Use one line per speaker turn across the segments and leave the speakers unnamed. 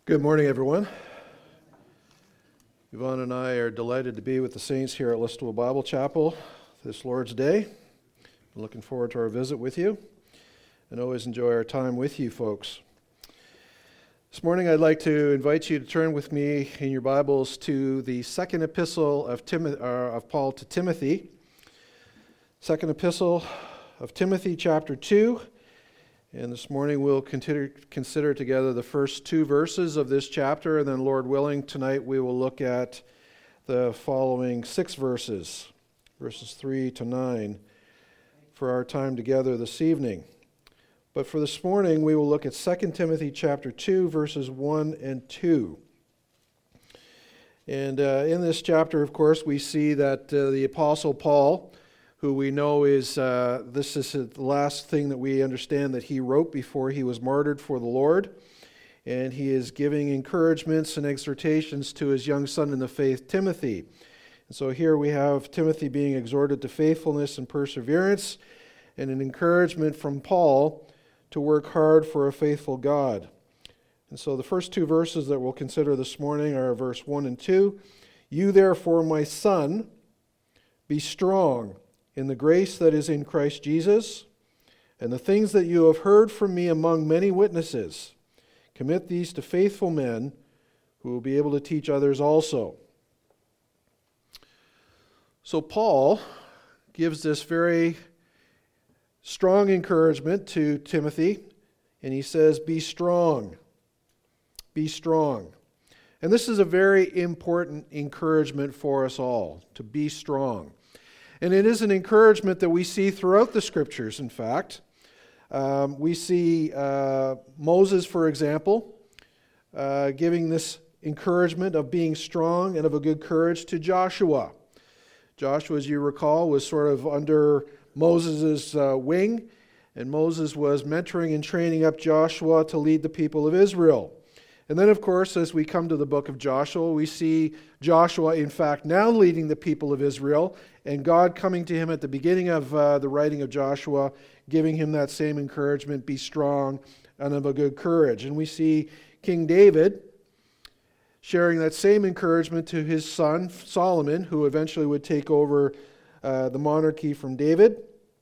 Good morning, everyone. Yvonne and I are delighted to be with the saints here at Listowel Bible Chapel this Lord's Day. I'm looking forward to our visit with you and always enjoy our time with you folks. This morning I'd like to invite you to turn with me in your Bibles to the second epistle of Paul to Timothy. Second epistle of Timothy, chapter 2. And this morning we'll consider together the first two verses of this chapter, and then Lord willing, tonight we will look at the following 6 verses, verses 3 to 9, for our time together this evening. But for this morning we will look at 2 Timothy chapter 2, verses 1 and 2. And in this chapter, of course, we see that the Apostle Paul, who we know is, this is the last thing that we understand that he wrote before he was martyred for the Lord. And he is giving encouragements and exhortations to his young son in the faith, Timothy. And so here we have Timothy being exhorted to faithfulness and perseverance, and an encouragement from Paul to work hard for a faithful God. And so the first two verses that we'll consider this morning are verse 1 and 2. You therefore, my son, be strong in the grace that is in Christ Jesus, and the things that you have heard from me among many witnesses, commit these to faithful men who will be able to teach others also. So Paul gives this very strong encouragement to Timothy, and he says, be strong. Be strong. And this is a very important encouragement for us all, to be strong. And it is an encouragement that we see throughout the Scriptures, in fact. We see Moses, for example, giving this encouragement of being strong and of a good courage to Joshua. Joshua, as you recall, was sort of under Moses' wing, and Moses was mentoring and training up Joshua to lead the people of Israel. And then, of course, as we come to the book of Joshua, we see Joshua, in fact, now leading the people of Israel, and God coming to him at the beginning of the writing of Joshua, giving him that same encouragement, be strong and of a good courage. And we see King David sharing that same encouragement to his son, Solomon, who eventually would take over the monarchy from David,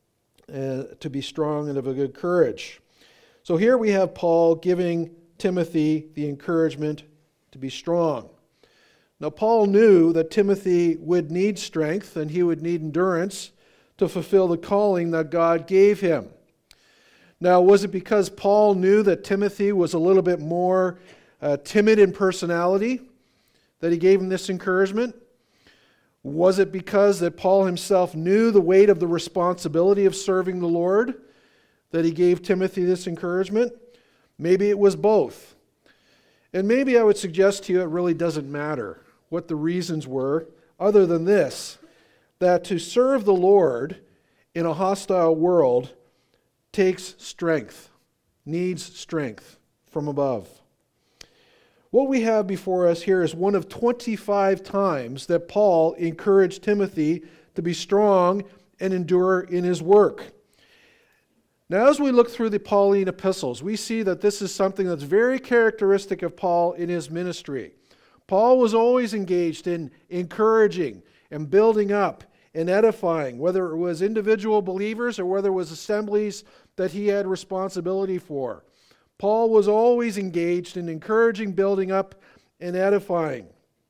to be strong and of a good courage. So here we have Paul giving Timothy the encouragement to be strong. Now, Paul knew that Timothy would need strength and he would need endurance to fulfill the calling that God gave him. Now, was it because Paul knew that Timothy was a little bit more timid in personality that he gave him this encouragement? Was it because that Paul himself knew the weight of the responsibility of serving the Lord that he gave Timothy this encouragement? Maybe it was both. And maybe I would suggest to you it really doesn't matter what the reasons were, other than this, that to serve the Lord in a hostile world takes strength, needs strength from above. What we have before us here is one of 25 times that Paul encouraged Timothy to be strong and endure in his work. Now, as we look through the Pauline epistles, we see that this is something that's very characteristic of Paul in his ministry. Paul was always engaged in encouraging and building up and edifying, whether it was individual believers or whether it was assemblies that he had responsibility for. Paul was always engaged in encouraging, building up, and edifying.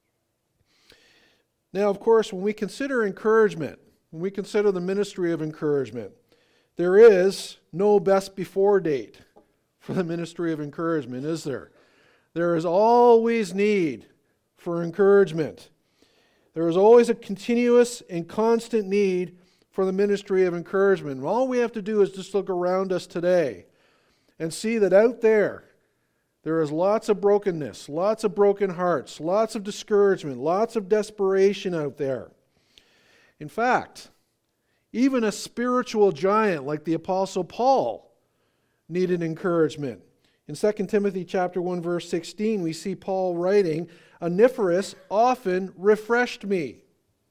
Now, of course, when we consider encouragement, when we consider the ministry of encouragement, there is no best before date for the ministry of encouragement, is there? There is always need for encouragement. There is always a continuous and constant need for the ministry of encouragement. And all we have to do is just look around us today and see that out there is lots of brokenness, lots of broken hearts, lots of discouragement, lots of desperation out there. In fact, even a spiritual giant like the Apostle Paul needed encouragement. In 2 Timothy chapter 1, verse 16, we see Paul writing, Onesiphorus often refreshed me.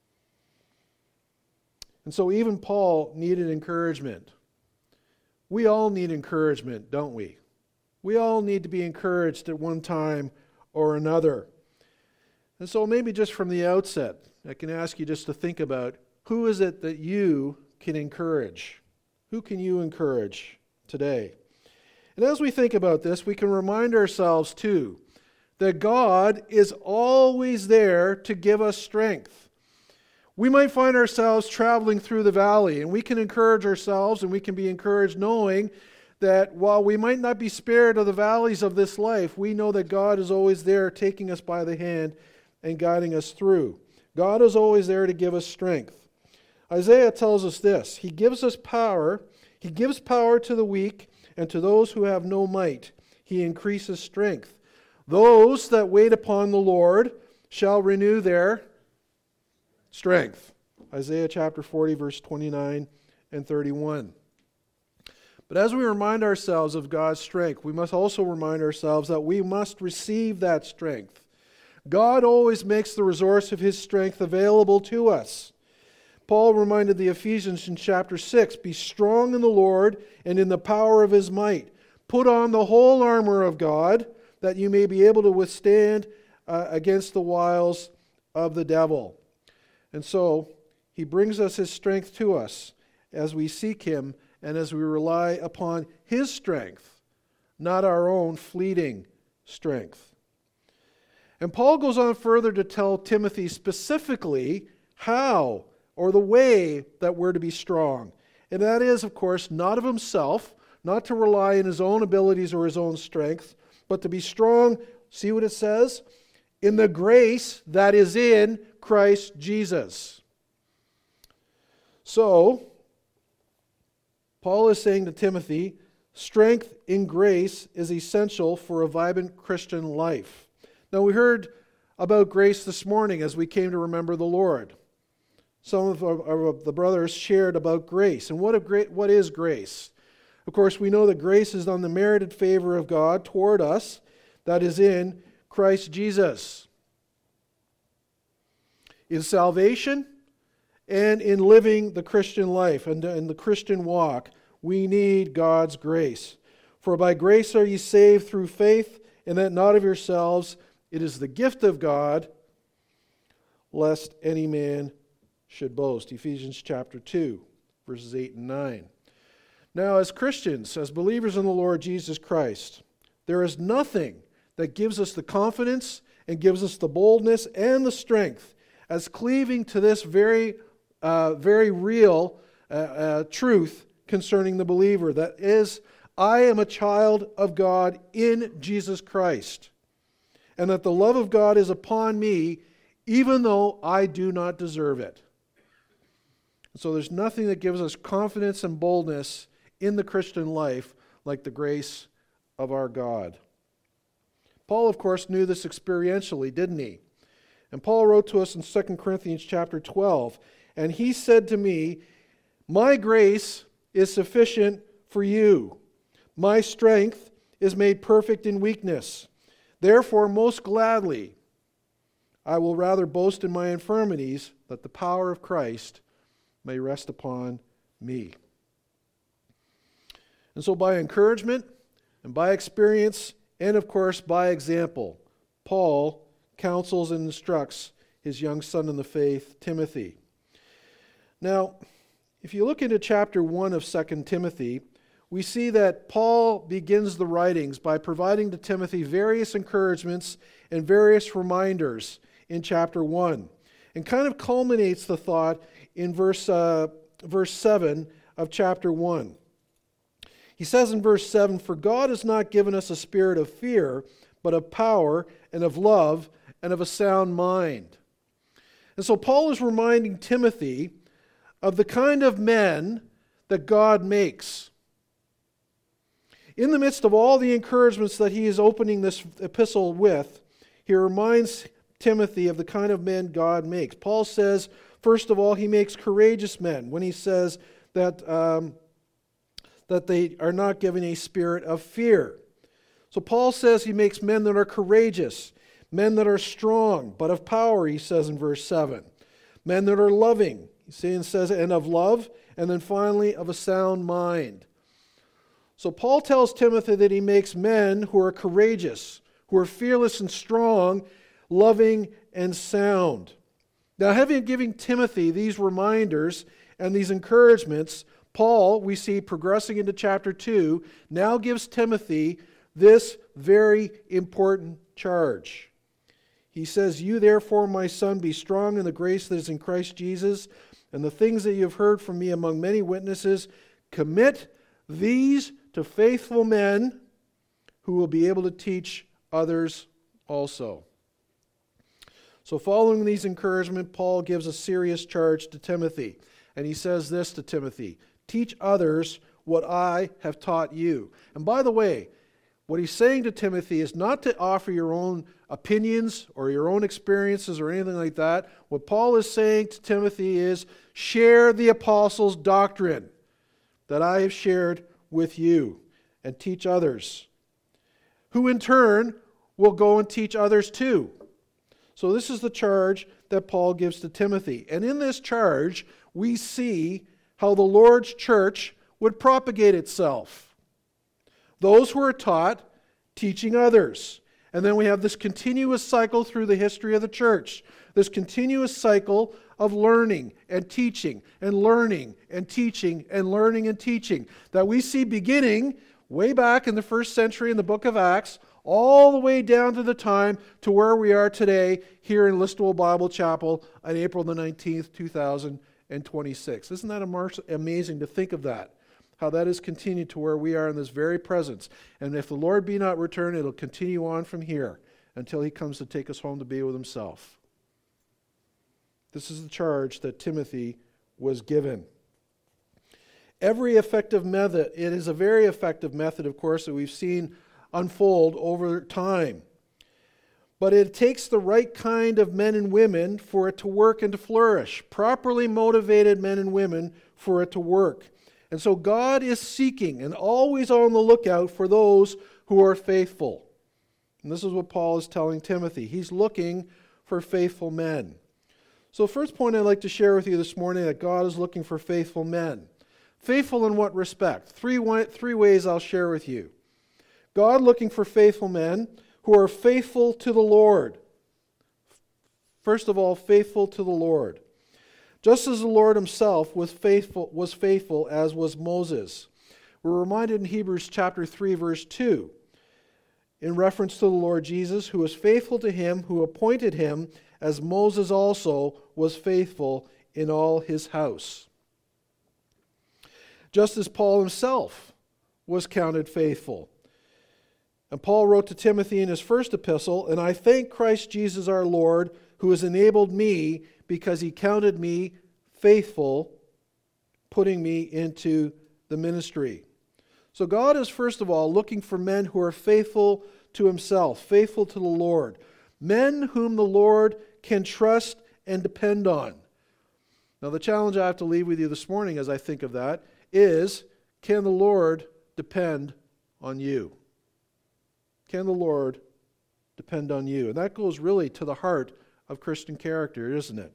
And so even Paul needed encouragement. We all need encouragement, don't we? We all need to be encouraged at one time or another. And so maybe just from the outset, I can ask you just to think about, who is it that you can encourage? Who can you encourage today? And as we think about this, we can remind ourselves too that God is always there to give us strength. We might find ourselves traveling through the valley, and we can encourage ourselves, and we can be encouraged knowing that while we might not be spared of the valleys of this life, we know that God is always there taking us by the hand and guiding us through. God is always there to give us strength. Isaiah tells us this: He gives us power. He gives power to the weak, and to those who have no might, He increases strength. Those that wait upon the Lord shall renew their strength. Isaiah chapter 40, verse 29 and 31. But as we remind ourselves of God's strength, we must also remind ourselves that we must receive that strength. God always makes the resource of His strength available to us. Paul reminded the Ephesians in chapter 6, "Be strong in the Lord and in the power of His might. Put on the whole armor of God, that you may be able to withstand against the wiles of the devil." And so, He brings us His strength to us as we seek Him and as we rely upon His strength, not our own fleeting strength. And Paul goes on further to tell Timothy specifically how, or the way that we're to be strong. And that is, of course, not of himself, not to rely on his own abilities or his own strength, but to be strong, see what it says? In the grace that is in Christ Jesus. So, Paul is saying to Timothy, strength in grace is essential for a vibrant Christian life. Now, we heard about grace this morning as we came to remember the Lord. Some of the brothers shared about grace. And what is grace? Of course, we know that grace is on the merited favor of God toward us that is in Christ Jesus. In salvation and in living the Christian life and in the Christian walk, we need God's grace. For by grace are ye saved through faith, and that not of yourselves. It is the gift of God, lest any man should boast. Ephesians chapter 2, verses 8 and 9. Now, as Christians, as believers in the Lord Jesus Christ, there is nothing that gives us the confidence and gives us the boldness and the strength as cleaving to this very real truth concerning the believer. That is, I am a child of God in Jesus Christ, and that the love of God is upon me, even though I do not deserve it. So there's nothing that gives us confidence and boldness in the Christian life like the grace of our God. Paul, of course, knew this experientially, didn't he? And Paul wrote to us in 2 Corinthians chapter 12, and he said to me, "My grace is sufficient for you. My strength is made perfect in weakness. Therefore, most gladly, I will rather boast in my infirmities, that the power of Christ may rest upon me." And so by encouragement and by experience and, of course, by example, Paul counsels and instructs his young son in the faith, Timothy. Now, if you look into chapter 1 of 2 Timothy, we see that Paul begins the writings by providing to Timothy various encouragements and various reminders in chapter 1, and kind of culminates the thought in verse 7 of chapter 1. He says in verse 7, "For God has not given us a spirit of fear, but of power and of love and of a sound mind." And so Paul is reminding Timothy of the kind of men that God makes. In the midst of all the encouragements that he is opening this epistle with, he reminds Timothy of the kind of men God makes. Paul says, first of all, he makes courageous men when he says that they are not given a spirit of fear. So Paul says he makes men that are courageous, men that are strong, but of power, he says in verse 7. Men that are loving, he says, and of love, and then finally of a sound mind. So Paul tells Timothy that he makes men who are courageous, who are fearless and strong, loving and sound. Now, having given Timothy these reminders and these encouragements, Paul, we see progressing into chapter 2, now gives Timothy this very important charge. He says, "You therefore, my son, be strong in the grace that is in Christ Jesus, and the things that you have heard from me among many witnesses, commit these to faithful men who will be able to teach others also." So following these encouragement, Paul gives a serious charge to Timothy. And he says this to Timothy, "Teach others what I have taught you." And by the way, what he's saying to Timothy is not to offer your own opinions or your own experiences or anything like that. What Paul is saying to Timothy is, share the apostles' doctrine that I have shared with you and teach others, who in turn will go and teach others too. So this is the charge that Paul gives to Timothy. And in this charge, we see how the Lord's church would propagate itself. Those who are taught, teaching others. And then we have this continuous cycle through the history of the church. This continuous cycle of learning and teaching and learning and teaching and learning and teaching that we see beginning way back in the first century in the book of Acts, all the way down to the time to where we are today here in Listowel Bible Chapel on April the 19th, 2026. Isn't that amazing to think of that? How that has continued to where we are in this very presence. And if the Lord be not returned, it'll continue on from here until he comes to take us home to be with himself. This is the charge that Timothy was given. Every effective method, it is a very effective method, of course, that we've seen unfold over time. But it takes the right kind of men and women for it to work and to flourish. Properly motivated men and women for it to work. And so God is seeking and always on the lookout for those who are faithful. And this is what Paul is telling Timothy. He's looking for faithful men. So first point I'd like to share with you this morning, that God is looking for faithful men. Faithful in what respect? Three ways I'll share with you. God looking for faithful men who are faithful to the Lord. First of all, faithful to the Lord. Just as the Lord himself was faithful as was Moses. We're reminded in Hebrews chapter 3, verse 2, in reference to the Lord Jesus, who was faithful to him who appointed him, as Moses also was faithful in all his house. Just as Paul himself was counted faithful. And Paul wrote to Timothy in his first epistle, "And I thank Christ Jesus our Lord, who has enabled me, because he counted me faithful, putting me into the ministry." So God is first of all looking for men who are faithful to himself, faithful to the Lord. Men whom the Lord can trust and depend on. Now the challenge I have to leave with you this morning as I think of that is, can the Lord depend on you? Can the Lord depend on you? And that goes really to the heart of Christian character, isn't it?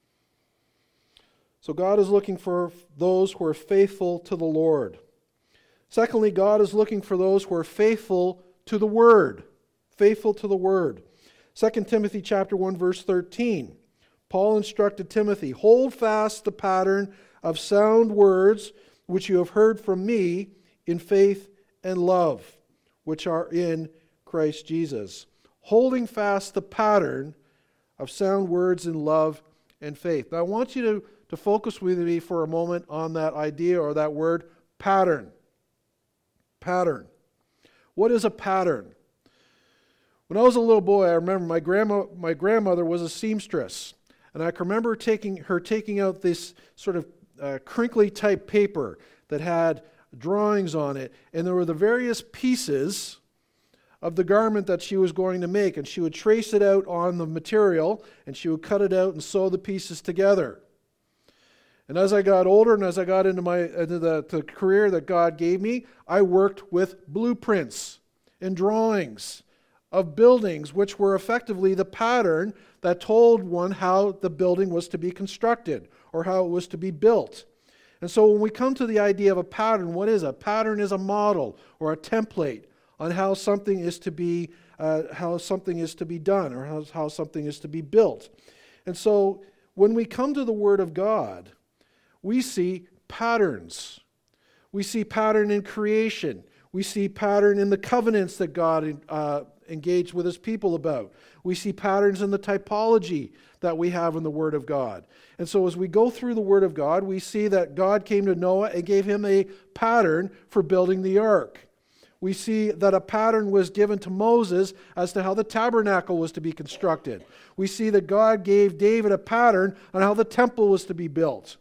So God is looking for those who are faithful to the Lord. Secondly, God is looking for those who are faithful to the Word. Faithful to the Word. 2 Timothy chapter 1, verse 13. Paul instructed Timothy, "Hold fast the pattern of sound words which you have heard from me in faith and love, which are in Christ Jesus." Holding fast the pattern of sound words in love and faith. Now I want you to focus with me for a moment on that idea or that word, pattern. Pattern. What is a pattern? When I was a little boy, I remember my grandmother was a seamstress. And I can remember her taking out this sort of crinkly type paper that had drawings on it. And there were the various pieces of the garment that she was going to make. And she would trace it out on the material, and she would cut it out and sew the pieces together. And as I got older and as I got into the career that God gave me, I worked with blueprints and drawings of buildings, which were effectively the pattern that told one how the building was to be constructed or how it was to be built. And so when we come to the idea of a pattern, what is a pattern? Is a model or a template on how something is to be how something is to be done or how something is to be built. And so when we come to the Word of God, we see patterns. We see pattern in creation. We see pattern in the covenants that God engaged with His people about. We see patterns in the typology that we have in the Word of God. And so as we go through the Word of God, we see that God came to Noah and gave him a pattern for building the ark. We see that a pattern was given to Moses as to how the tabernacle was to be constructed. We see that God gave David a pattern on how the temple was to be built.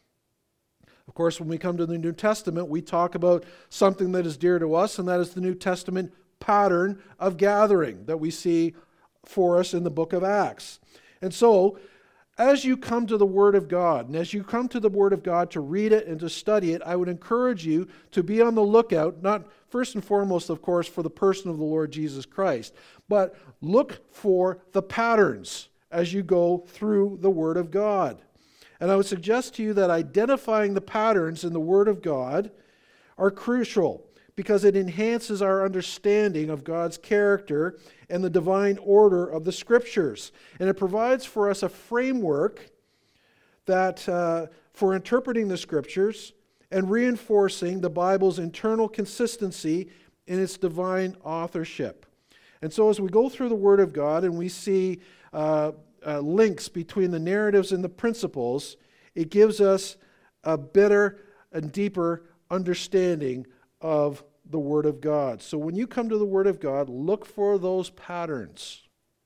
Of course, when we come to the New Testament, we talk about something that is dear to us, and that is the New Testament pattern of gathering that we see for us in the book of Acts. And so, as you come to the Word of God, and as you come to the Word of God to read it and to study it, I would encourage you to be on the lookout, not first and foremost, of course, for the person of the Lord Jesus Christ, but look for the patterns as you go through the Word of God. And I would suggest to you that identifying the patterns in the Word of God are crucial because it enhances our understanding of God's character and the divine order of the Scriptures. And it provides for us a framework that for interpreting the Scriptures and reinforcing the Bible's internal consistency in its divine authorship. And so as we go through the Word of God and we see links between the narratives and the principles, it gives us a better and deeper understanding of the Word of God. So when you come to the Word of God, look for those patterns.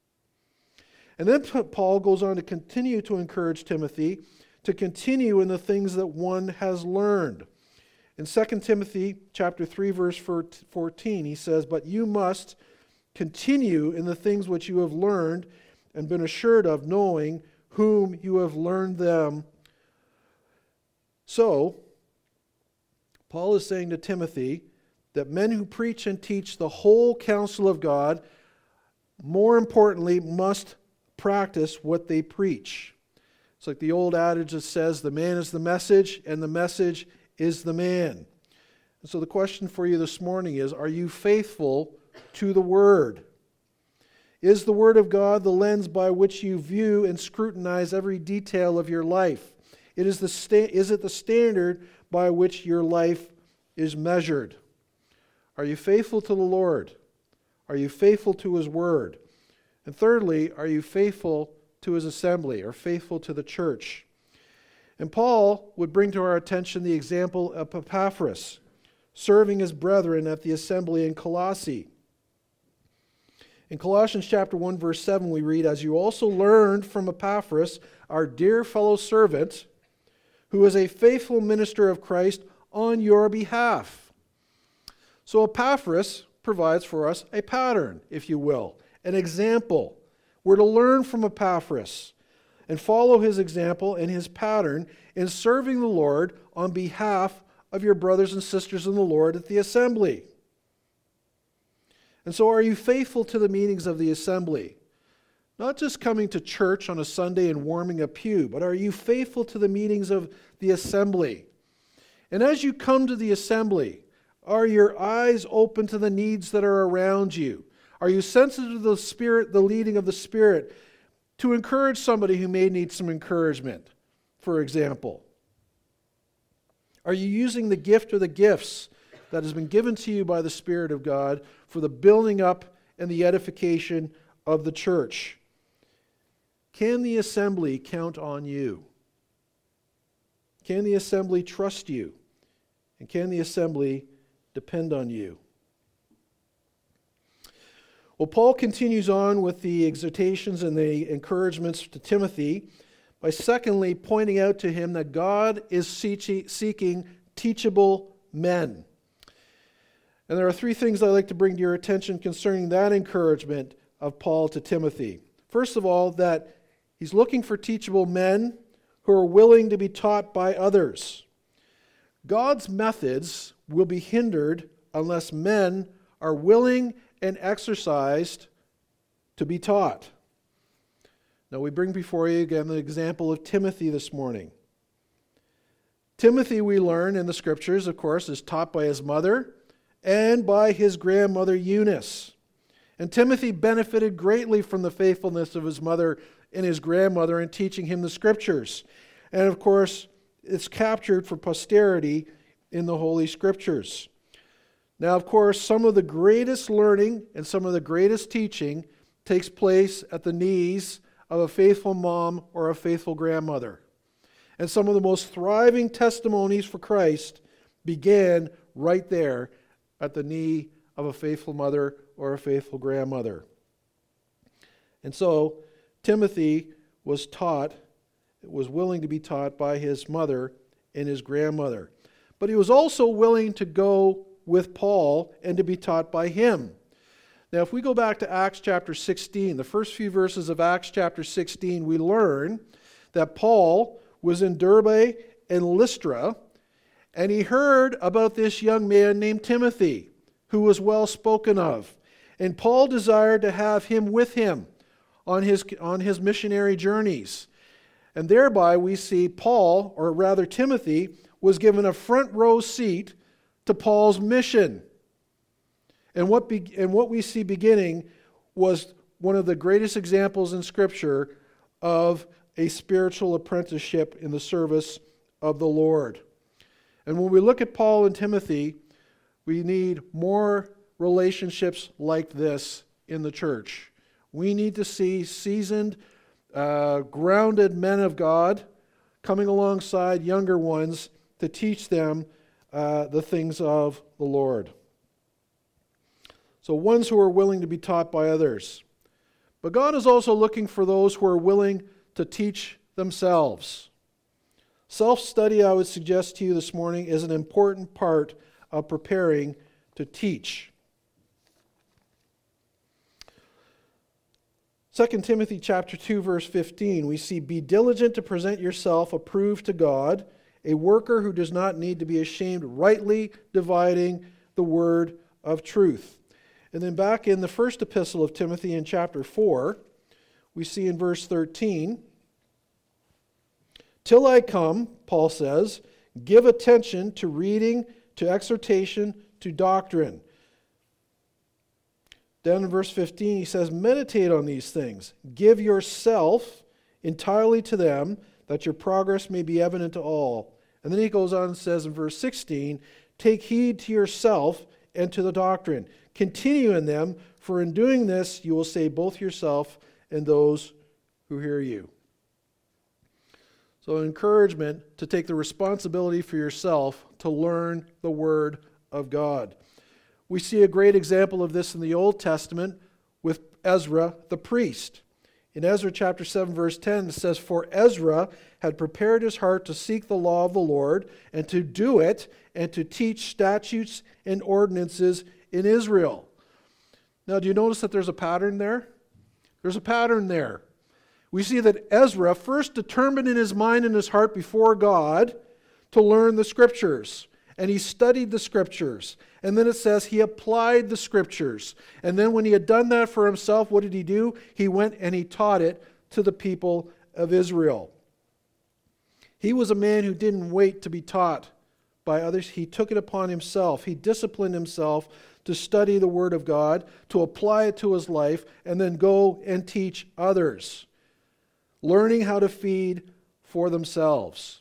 And then Paul goes on to continue to encourage Timothy to continue in the things that one has learned. In 2 Timothy chapter 3, verse 14, he says, "But you must continue in the things which you have learned and been assured of, knowing whom you have learned them." So, Paul is saying to Timothy that men who preach and teach the whole counsel of God, more importantly, must practice what they preach. It's like the old adage that says, the man is the message, and the message is the man. And so the question for you this morning is, are you faithful to the Word? Is the Word of God the lens by which you view and scrutinize every detail of your life? Is it the standard by which your life is measured? Are you faithful to the Lord? Are you faithful to His Word? And thirdly, are you faithful to His assembly or faithful to the church? And Paul would bring to our attention the example of Epaphras, serving his brethren at the assembly in Colossae. In Colossians chapter 1, verse 7, we read, "As you also learned from Epaphras, our dear fellow servant, who is a faithful minister of Christ on your behalf." So Epaphras provides for us a pattern, if you will, an example. We're to learn from Epaphras and follow his example and his pattern in serving the Lord on behalf of your brothers and sisters in the Lord at the assembly. And so are you faithful to the meetings of the assembly? Not just coming to church on a Sunday and warming a pew, but are you faithful to the meetings of the assembly? And as you come to the assembly, are your eyes open to the needs that are around you? Are you sensitive to the Spirit, the leading of the Spirit, to encourage somebody who may need some encouragement, for example? Are you using the gift or the gifts that has been given to you by the Spirit of God for the building up and the edification of the church? Can the assembly count on you? Can the assembly trust you? And can the assembly depend on you? Well, Paul continues on with the exhortations and the encouragements to Timothy by secondly pointing out to him that God is seeking teachable men. And there are three things I'd like to bring to your attention concerning that encouragement of Paul to Timothy. First of all, that he's looking for teachable men who are willing to be taught by others. God's methods will be hindered unless men are willing and exercised to be taught. Now we bring before you again the example of Timothy this morning. Timothy, we learn in the Scriptures, of course, is taught by his mother and by his grandmother Eunice. And Timothy benefited greatly from the faithfulness of his mother and his grandmother in teaching him the Scriptures. And of course, it's captured for posterity in the Holy Scriptures. Now, of course, some of the greatest learning and some of the greatest teaching takes place at the knees of a faithful mom or a faithful grandmother. And some of the most thriving testimonies for Christ began right there at the knee of a faithful mother or a faithful grandmother. And so Timothy was willing to be taught by his mother and his grandmother. But he was also willing to go with Paul and to be taught by him. Now, if we go back to Acts chapter 16, the first few verses of Acts chapter 16, we learn that Paul was in Derbe and Lystra, and he heard about this young man named Timothy, who was well spoken of. And Paul desired to have him with him on his missionary journeys. And thereby we see Paul, or rather Timothy, was given a front row seat to Paul's mission. And what we see beginning was one of the greatest examples in Scripture of a spiritual apprenticeship in the service of the Lord. And when we look at Paul and Timothy, we need more relationships like this in the church. We need to see seasoned, grounded men of God coming alongside younger ones to teach them the things of the Lord. So ones who are willing to be taught by others. But God is also looking for those who are willing to teach themselves. Self-study, I would suggest to you this morning, is an important part of preparing to teach. 2 Timothy chapter 2, verse 15, we see, "Be diligent to present yourself approved to God, a worker who does not need to be ashamed, rightly dividing the word of truth." And then back in the first epistle of Timothy in chapter 4, we see in verse 13, "Till I come," Paul says, "give attention to reading, to exhortation, to doctrine." Down in verse 15, he says, "Meditate on these things. Give yourself entirely to them, that your progress may be evident to all." And then he goes on and says in verse 16, "Take heed to yourself and to the doctrine. Continue in them, for in doing this you will save both yourself and those who hear you." So an encouragement to take the responsibility for yourself to learn the Word of God. We see a great example of this in the Old Testament with Ezra the priest. In Ezra chapter 7, verse 10, it says, "For Ezra had prepared his heart to seek the law of the Lord, and to do it, and to teach statutes and ordinances in Israel." Now, do you notice that there's a pattern there? There's a pattern there. We see that Ezra first determined in his mind and his heart before God to learn the Scriptures. And he studied the Scriptures. And then it says he applied the Scriptures. And then when he had done that for himself, what did he do? He went and he taught it to the people of Israel. He was a man who didn't wait to be taught by others. He took it upon himself. He disciplined himself to study the Word of God, to apply it to his life, and then go and teach others, learning how to feed for themselves.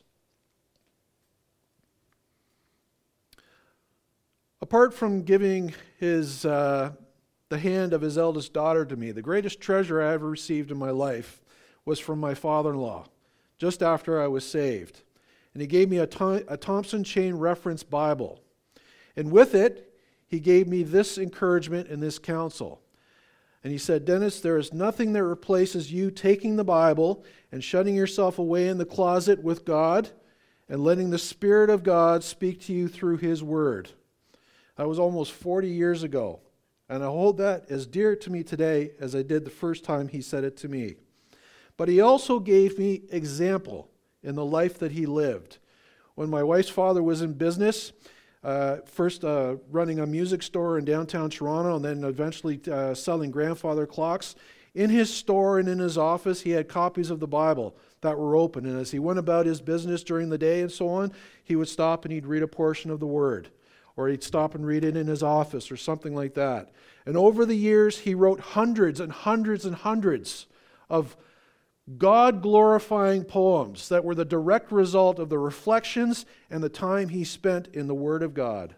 Apart from giving the hand of his eldest daughter to me, the greatest treasure I ever received in my life was from my father-in-law, just after I was saved. And he gave me a Thompson Chain Reference Bible. And with it, he gave me this encouragement and this counsel. And he said, "Dennis, there is nothing that replaces you taking the Bible and shutting yourself away in the closet with God and letting the Spirit of God speak to you through His Word." That was almost 40 years ago. And I hold that as dear to me today as I did the first time he said it to me. But he also gave me example in the life that he lived. When my wife's father was in business, first running a music store in downtown Toronto and then eventually selling grandfather clocks, in his store and in his office he had copies of the Bible that were open. And as he went about his business during the day and so on, he would stop and he'd read a portion of the Word. or he'd stop and read it in his office or something like that. And over the years, he wrote hundreds and hundreds and hundreds of God-glorifying poems that were the direct result of the reflections and the time he spent in the Word of God.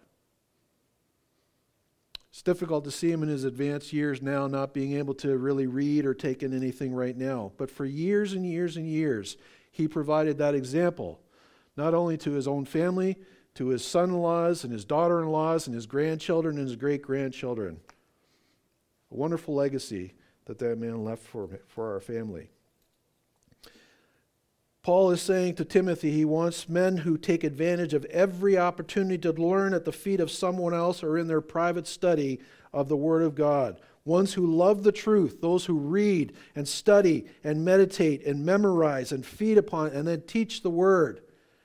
It's difficult to see him in his advanced years now, not being able to really read or take in anything right now. But for years and years and years, he provided that example, not only to his own family, to his son-in-laws and his daughter-in-laws and his grandchildren and his great-grandchildren. A wonderful legacy that man left for our family. Paul is saying to Timothy, he wants men who take advantage of every opportunity to learn at the feet of someone else or in their private study of the Word of God. Ones who love the truth, those who read and study and meditate and memorize and feed upon and then teach the Word.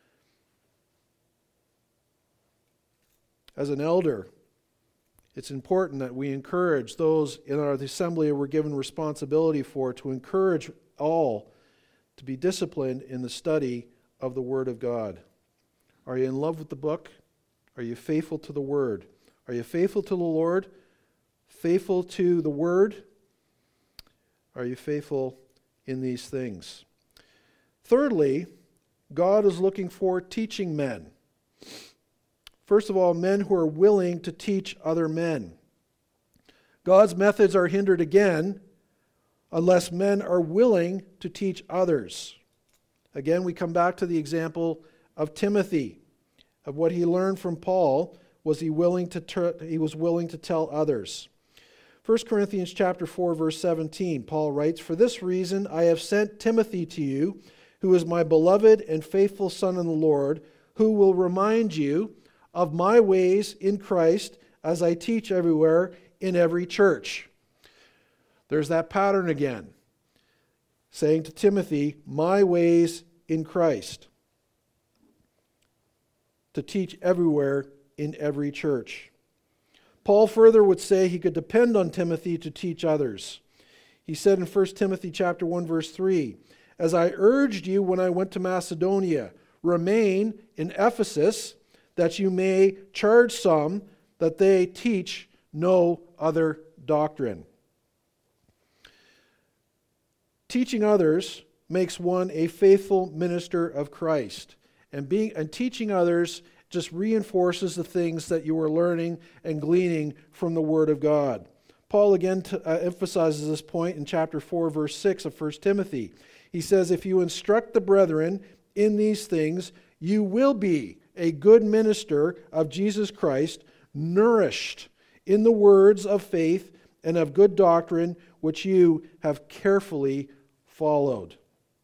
As an elder, it's important that we encourage those in our assembly we're given responsibility for to encourage all to be disciplined in the study of the Word of God. Are you in love with the book? Are you faithful to the Word? Are you faithful to the Lord? Faithful to the Word? Are you faithful in these things? Thirdly, God is looking for teaching men. First of all, men who are willing to teach other men. God's methods are hindered again unless men are willing to teach others. Again, we come back to the example of Timothy, of what he learned from Paul. Was he was willing to tell others. 1 Corinthians chapter 4, verse 17, Paul writes, "For this reason I have sent Timothy to you, who is my beloved and faithful son in the Lord, who will remind you of my ways in Christ as I teach everywhere in every church." There's that pattern again, saying to Timothy, my ways in Christ, to teach everywhere in every church. Paul further would say he could depend on Timothy to teach others. He said in 1 Timothy chapter 1, verse 3, "As I urged you when I went to Macedonia, remain in Ephesus, that you may charge some that they teach no other doctrine." Teaching others makes one a faithful minister of Christ. And teaching others just reinforces the things that you are learning and gleaning from the Word of God. Paul again emphasizes this point in chapter 4, verse 6 of 1 Timothy. He says, "If you instruct the brethren in these things, you will be a good minister of Jesus Christ, nourished in the words of faith and of good doctrine, which you have carefully followed."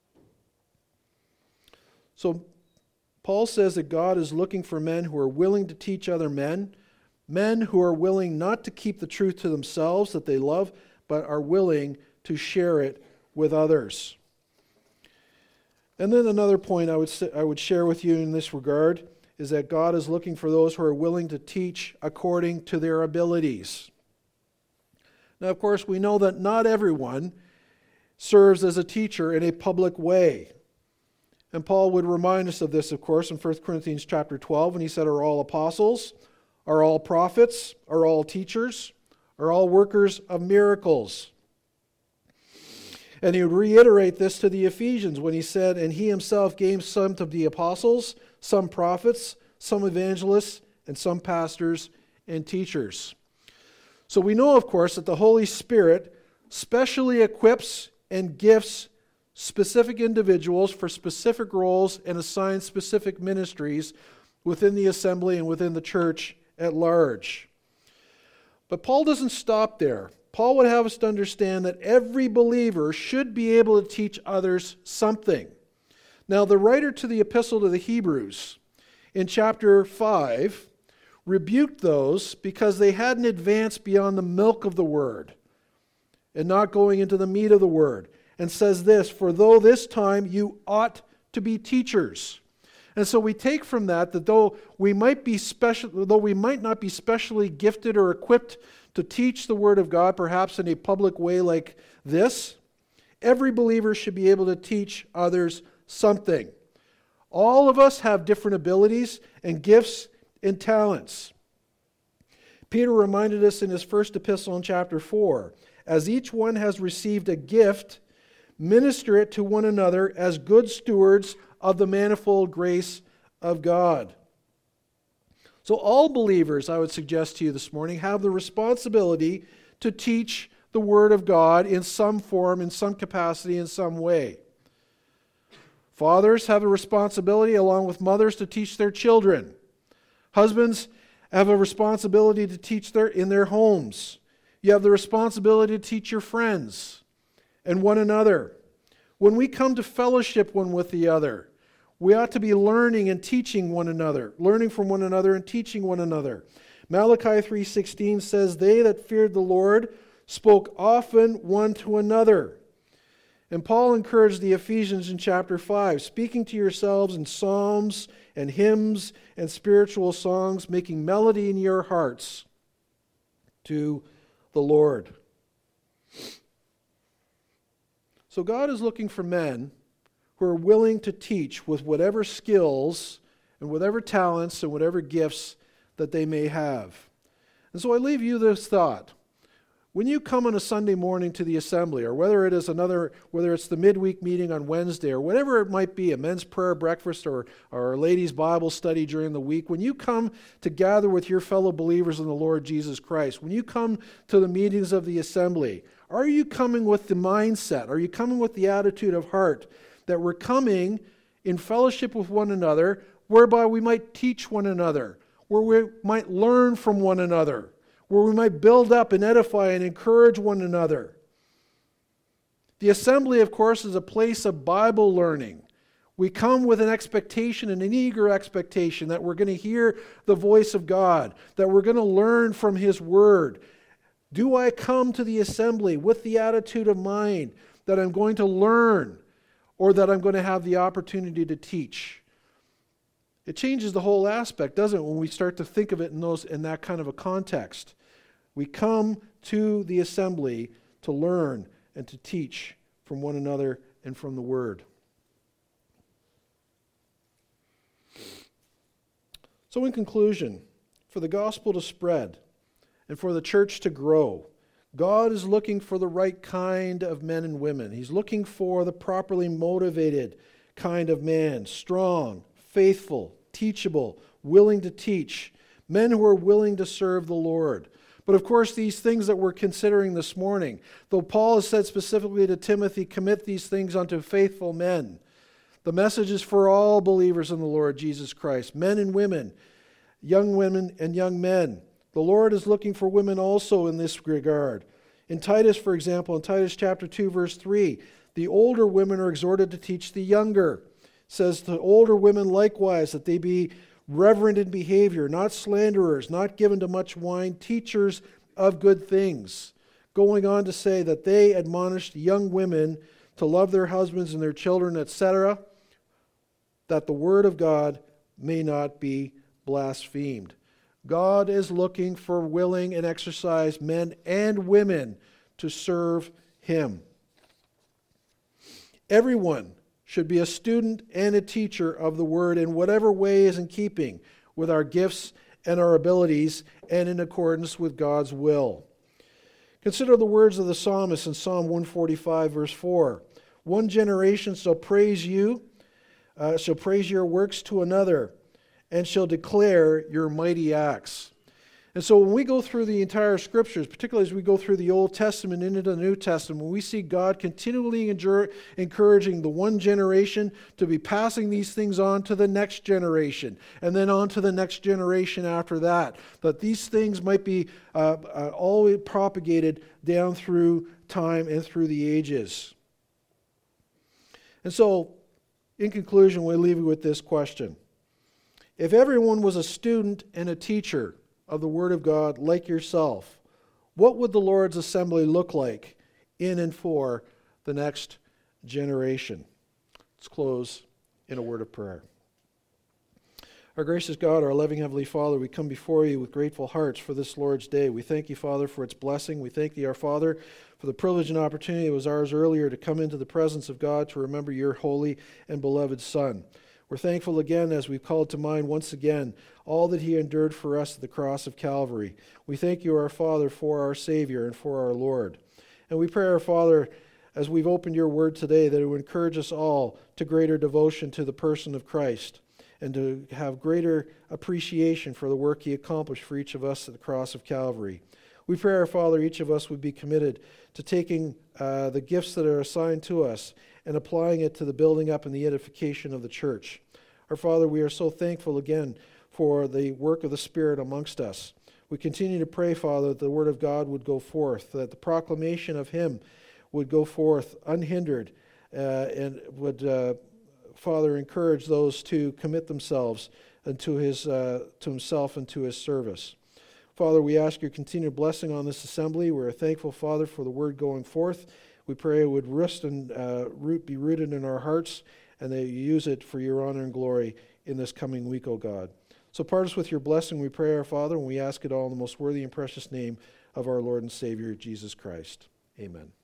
So Paul says that God is looking for men who are willing to teach other men who are willing not to keep the truth to themselves that they love, but are willing to share it with others. And then another point I would share with you in this regard is that God is looking for those who are willing to teach according to their abilities. Now, of course, we know that not everyone serves as a teacher in a public way. And Paul would remind us of this, of course, in 1 Corinthians chapter 12, when he said, "Are all apostles? Are all prophets? Are all teachers? Are all workers of miracles?" And he would reiterate this to the Ephesians when he said, "And he himself gave some to the apostles, some prophets, some evangelists, and some pastors and teachers." So we know, of course, that the Holy Spirit specially equips and gifts specific individuals for specific roles and assigns specific ministries within the assembly and within the church at large. But Paul doesn't stop there. Paul would have us to understand that every believer should be able to teach others something. Now, the writer to the Epistle to the Hebrews in chapter 5 rebuked those because they hadn't advanced beyond the milk of the Word and not going into the meat of the Word, and says this, "For though this time you ought to be teachers." And so we take from that though we might not be specially gifted or equipped to teach the Word of God, perhaps in a public way like this, every believer should be able to teach others something. All of us have different abilities and gifts and talents. Peter reminded us in his first epistle in chapter 4, as each one has received a gift, minister it to one another as good stewards of the manifold grace of God. So all believers, I would suggest to you this morning, have the responsibility to teach the Word of God in some form, in some capacity, in some way. Fathers have a responsibility, along with mothers, to teach their children. Husbands have a responsibility to teach in their homes. You have the responsibility to teach your friends and one another. When we come to fellowship one with the other, we ought to be learning and teaching one another, learning from one another and teaching one another. Malachi 3:16 says, "They that feared the Lord spoke often one to another." And Paul encouraged the Ephesians in chapter 5, speaking to yourselves in psalms and hymns and spiritual songs, making melody in your hearts to the Lord. So God is looking for men who are willing to teach with whatever skills and whatever talents and whatever gifts that they may have. And so I leave you this thought. When you come on a Sunday morning to the assembly, or whether it's the midweek meeting on Wednesday, or whatever it might be, a men's prayer breakfast or a ladies' Bible study during the week, when you come to gather with your fellow believers in the Lord Jesus Christ, when you come to the meetings of the assembly, are you coming with the mindset, are you coming with the attitude of heart that we're coming in fellowship with one another, whereby we might teach one another, where we might learn from one another, where we might build up and edify and encourage one another? The assembly, of course, is a place of Bible learning. We come with an expectation and an eager expectation that we're going to hear the voice of God, that we're going to learn from His Word. Do I come to the assembly with the attitude of mind that I'm going to learn, or that I'm going to have the opportunity to teach? It changes the whole aspect, doesn't it, when we start to think of it in that kind of a context. We come to the assembly to learn and to teach from one another and from the Word. So in conclusion, for the gospel to spread and for the church to grow, God is looking for the right kind of men and women. He's looking for the properly motivated kind of man, strong, faithful, teachable, willing to teach, men who are willing to serve the Lord. But of course, these things that we're considering this morning, though Paul has said specifically to Timothy, commit these things unto faithful men. The message is for all believers in the Lord Jesus Christ, men and women and young men. The Lord is looking for women also in this regard. In Titus, for example, in Titus chapter 2, verse 3, the older women are exhorted to teach the younger. It says to older women likewise that they be reverent in behavior, not slanderers, not given to much wine, teachers of good things. Going on to say that they admonished young women to love their husbands and their children, etc., that the word of God may not be blasphemed. God is looking for willing and exercised men and women to serve Him. Everyone should be a student and a teacher of the Word in whatever way is in keeping with our gifts and our abilities and in accordance with God's will. Consider the words of the psalmist in Psalm 145, verse 4. One generation shall praise you, shall praise your works to another, and shall declare your mighty acts. And so when we go through the entire Scriptures, particularly as we go through the Old Testament into the New Testament, we see God continually encouraging the one generation to be passing these things on to the next generation, and then on to the next generation after that, that these things might be always propagated down through time and through the ages. And so, in conclusion, we leave you with this question. If everyone was a student and a teacher of the Word of God like yourself, what would the Lord's assembly look like in and for the next generation? Let's close in a word of prayer. Our gracious God, our loving Heavenly Father, we come before you with grateful hearts for this Lord's Day. We thank you, Father, for its blessing. We thank thee, our Father, for the privilege and opportunity that was ours earlier to come into the presence of God to remember your holy and beloved Son. We're thankful again as we've called to mind once again all that he endured for us at the cross of Calvary. We thank you, our Father, for our Savior and for our Lord. And we pray, our Father, as we've opened your word today, that it would encourage us all to greater devotion to the person of Christ and to have greater appreciation for the work he accomplished for each of us at the cross of Calvary. We pray, our Father, each of us would be committed to taking the gifts that are assigned to us and applying it to the building up and the edification of the church. Our Father, we are so thankful again for the work of the Spirit amongst us. We continue to pray, Father, that the Word of God would go forth, that the proclamation of him would go forth unhindered, and would, Father, encourage those to commit themselves to himself and to his service. Father, we ask your continued blessing on this assembly. We're thankful, Father, for the word going forth. We pray it would be rooted in our hearts, and that you use it for your honor and glory in this coming week, O God. So part us with your blessing, we pray, our Father, and we ask it all in the most worthy and precious name of our Lord and Savior, Jesus Christ. Amen.